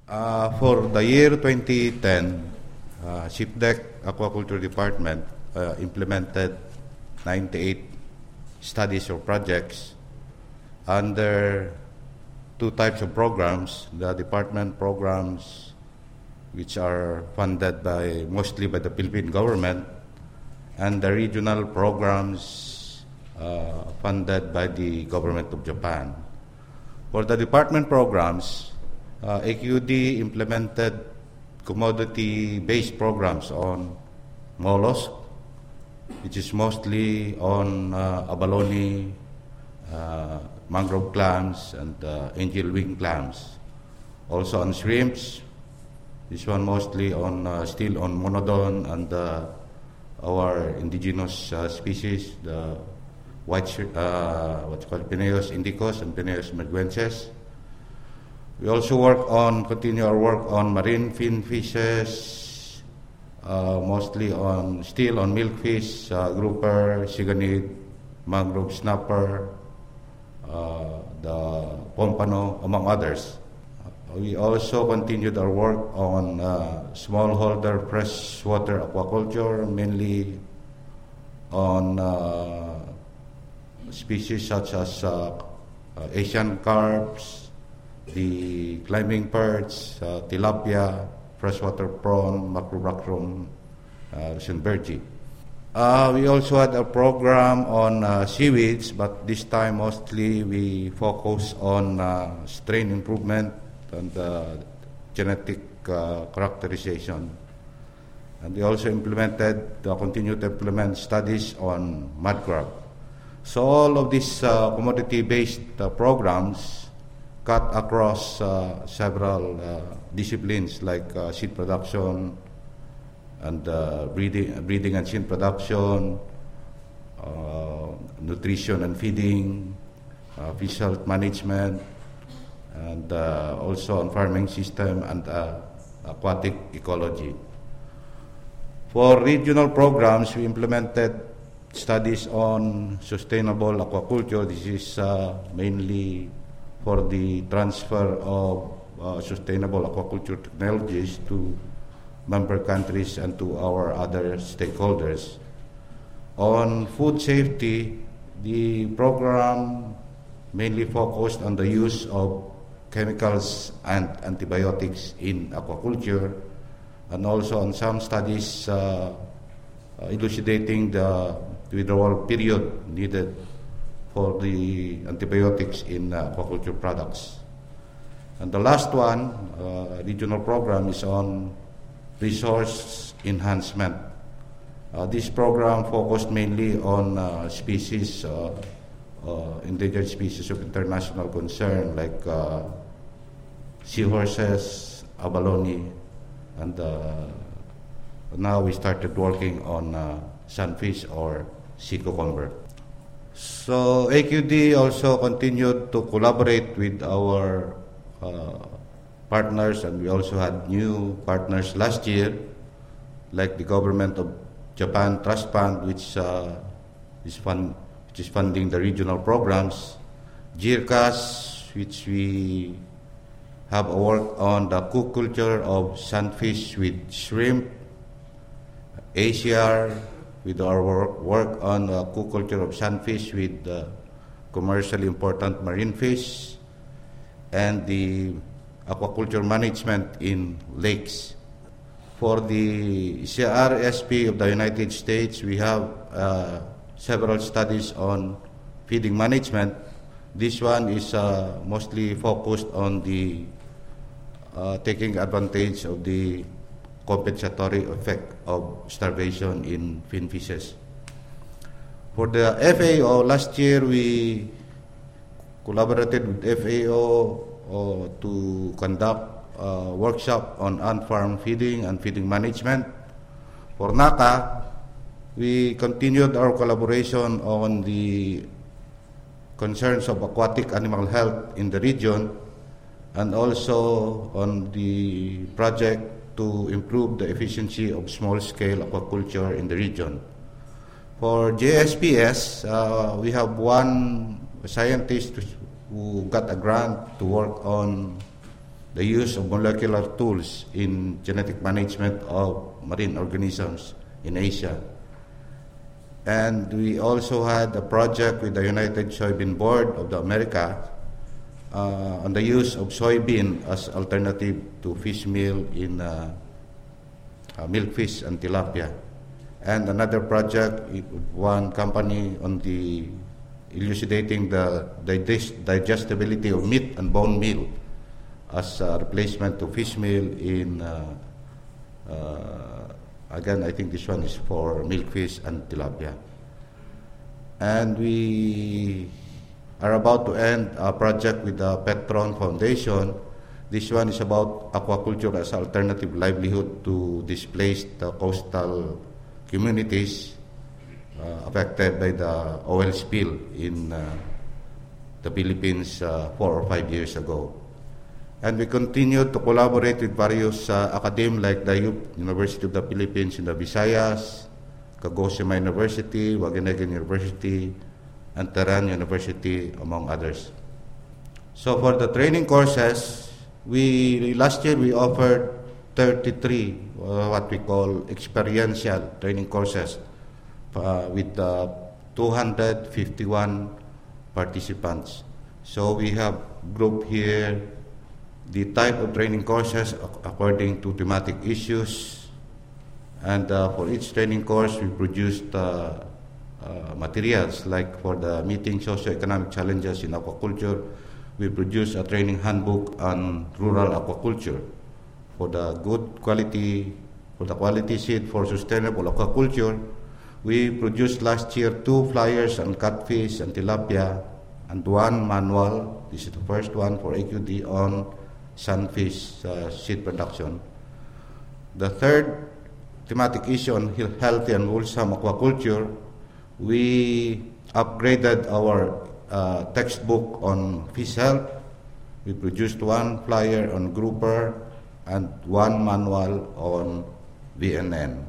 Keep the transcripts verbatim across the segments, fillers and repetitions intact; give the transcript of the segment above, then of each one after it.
Uh, for the year twenty ten, uh, SIPDEC Aquaculture Department uh, implemented ninety-eight studies or projects under two types of programs: the department programs, which are funded by mostly by the Philippine government, and the regional programs uh, funded by the government of Japan. For the department programs, Uh, A Q D implemented commodity-based programs on mollusk, which is mostly on uh, abalone, uh, mangrove clams, and uh, angel wing clams. Also on shrimps, this one mostly on uh, still on monodon and uh, our indigenous uh, species, the white uh, what's called Penaeus indicus and Penaeus merguensis. We also work on, continue our work on marine fin fishes, uh, mostly on, still on milkfish, uh, grouper, siganid, mangrove snapper, uh, the pompano, among others. Uh, we also continued our work on uh, smallholder freshwater aquaculture, mainly on uh, species such as uh, uh, Asian carps, the climbing perch, uh, tilapia, freshwater prawn, macrobactrum, uh, rosenbergi. Uh, we also had a program on uh, seaweeds, but this time mostly we focus on uh, strain improvement and uh, genetic uh, characterization. And we also implemented, uh, continue to implement studies on mud crab. So all of these uh, commodity-based uh, programs cut across uh, several uh, disciplines like uh, seed production and uh, breeding, breeding and seed production, uh, nutrition and feeding, uh, fish health management, and uh, also on farming system and uh, aquatic ecology. For regional programs, we implemented studies on sustainable aquaculture. This is uh, mainly for the transfer of uh, sustainable aquaculture technologies to member countries and to our other stakeholders. On food safety, the program mainly focused on the use of chemicals and antibiotics in aquaculture, and also on some studies uh, uh, elucidating the withdrawal period needed for the antibiotics in uh, aquaculture products. And the last one, uh, regional program, is on resource enhancement. Uh, this program focused mainly on uh, species, uh, uh, endangered species of international concern, like uh, seahorses, abalone, and uh, now we started working on uh, sunfish or sea cucumber. So A Q D also continued to collaborate with our uh, partners, and we also had new partners last year, like the government of Japan Trust Fund, which uh, is fund, which is funding the regional programs, GIRCAS, which we have a work on the co-culture of sunfish with shrimp, A C R, with our work, work on the co-culture of sunfish with uh, commercially important marine fish, and the aquaculture management in lakes. For the C R S P of the United States, we have uh, several studies on feeding management. This one is uh, mostly focused on the uh, taking advantage of the compensatory effect of starvation in fin fishes. For the F A O, last year we collaborated with F A O uh, to conduct a workshop on on-farm feeding and feeding management. For NACA, we continued our collaboration on the concerns of aquatic animal health in the region, and also on the project to improve the efficiency of small-scale aquaculture in the region. For J S P S, uh, we have one scientist who got a grant to work on the use of molecular tools in genetic management of marine organisms in Asia. And we also had a project with the United Soybean Board of the America uh, on the use of soybean as alternative to fish meal in uh, uh, milkfish and tilapia. And another project with one company on the elucidating the digest- digestibility of meat and bone meal as a replacement to fish meal in, uh, uh, again, I think this one is for milkfish and tilapia. And we are about to end a project with the Petron Foundation. This one is about aquaculture as alternative livelihood to displaced uh, coastal communities uh, affected by the oil spill in uh, the Philippines uh, four or five years ago. And we continue to collaborate with various uh, academies like the University of the Philippines in the Visayas, Kagosima University, Wageningen University, and Tehran University, among others. So for the training courses, we last year we offered thirty-three uh, what we call experiential training courses uh, with uh, two hundred fifty-one participants. So we have grouped here the type of training courses according to thematic issues, and uh, for each training course we produced uh, uh, materials. Like for the meeting socio-economic challenges in aquaculture, we produced a training handbook on rural aquaculture. For the good quality, for the quality seed for sustainable aquaculture, we produced last year two flyers on catfish and tilapia, and one manual. This is the first one for A Q D on sunfish uh, seed production. The third thematic issue on healthy and wholesome aquaculture, we upgraded our uh, textbook on fish health. We produced one flyer on grouper and one manual on V N N.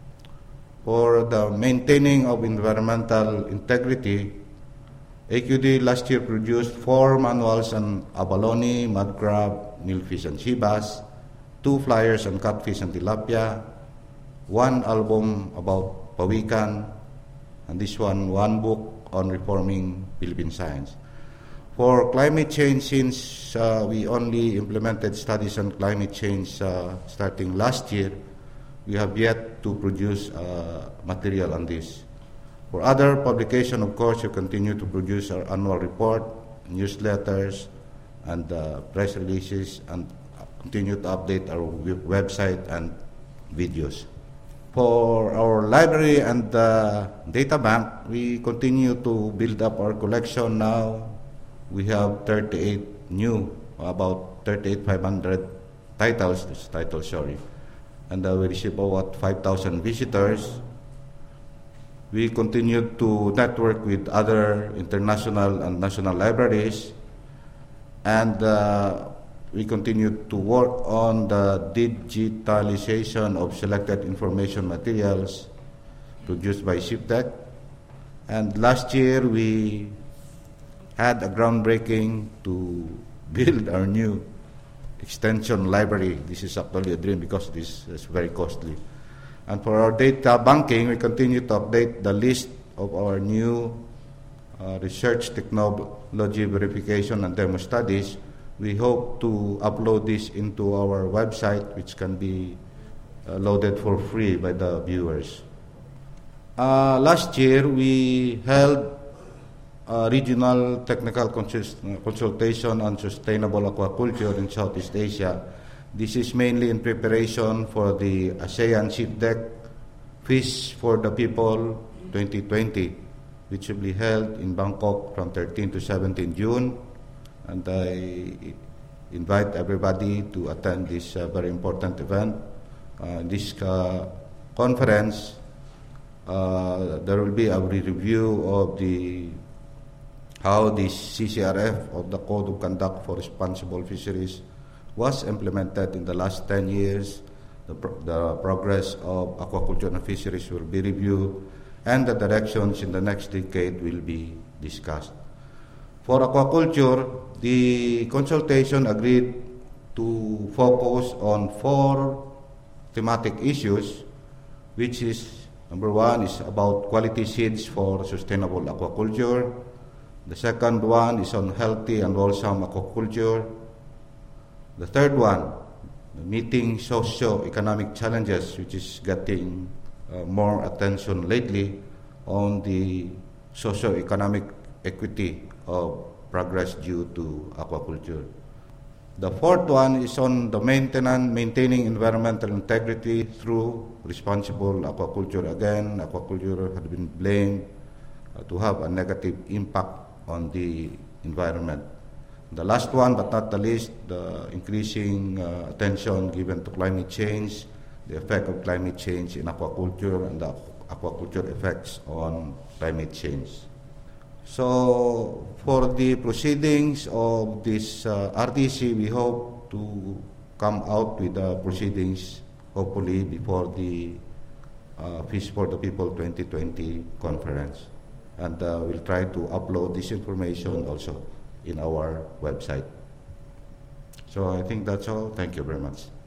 For the maintaining of environmental integrity, A Q D last year produced four manuals on abalone, mud crab, millfish and sea bass, two flyers on catfish and tilapia, one album about pawikan, and this one, one book on reforming Philippine science. For climate change, since uh, we only implemented studies on climate change uh, starting last year, we have yet to produce uh, material on this. For other publication, of course, we continue to produce our annual report, newsletters, and uh, press releases, and continue to update our website and videos. For our library and uh, data bank, we continue to build up our collection now. We have thirty-eight new, about thirty-eight five hundred titles, this title, sorry. And uh, we receive about five thousand visitors. We continue to network with other international and national libraries. And uh, we continue to work on the digitalization of selected information materials produced by SIPTEC. And last year we had a groundbreaking to build our new extension library. This is actually a dream because this is very costly. And for our data banking, we continue to update the list of our new uh, research technology verification and demo studies. We hope to upload this into our website, which can be uh, loaded for free by the viewers. Uh, last year, we held a regional technical consist- consultation on sustainable aquaculture in Southeast Asia. This is mainly in preparation for the ASEAN SIPTEC Fish for the People twenty twenty, which will be held in Bangkok from thirteen to seventeen June. And I invite everybody to attend this uh, very important event. Uh, this uh, conference, uh, there will be a review of the how the C C R F of the Code of Conduct for Responsible Fisheries was implemented in the last ten years. The, pro- the progress of aquaculture and fisheries will be reviewed, and the directions in the next decade will be discussed. For aquaculture, the consultation agreed to focus on four thematic issues, which is, number one is about quality seeds for sustainable aquaculture. The second one is on healthy and wholesome aquaculture. The third one, meeting socio-economic challenges, which is getting uh, more attention lately on the socio-economic equity of progress due to aquaculture. The fourth one is on the maintenance, maintaining environmental integrity through responsible aquaculture. Again, aquaculture had been blamed uh, to have a negative impact on the environment. The last one, but not the least, the increasing uh, attention given to climate change, the effect of climate change in aquaculture, and the aquaculture effects on climate change. So, for the proceedings of this uh, R T C, we hope to come out with the proceedings hopefully before the uh, Fish for the People twenty twenty conference. And uh, we'll try to upload this information also in our website. So I think that's all. Thank you very much.